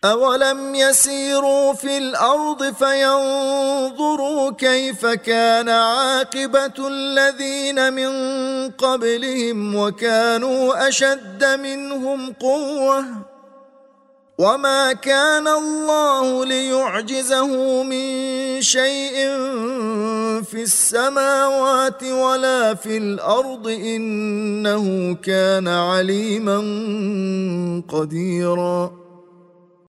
أولم يسيروا في الأرض فينظروا كيف كان عاقبة الذين من قبلهم وكانوا أشد منهم قوة وما كان الله ليعجزه من شيء في السماوات ولا في الأرض إنه كان عليما قديرا